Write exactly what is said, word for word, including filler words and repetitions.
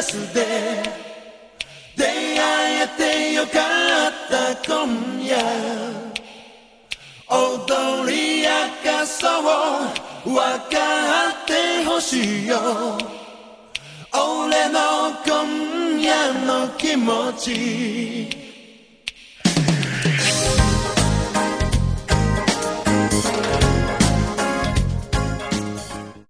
スで出会えてよかった今夜踊り明かそう分かってほしいよ俺の今夜の気持ち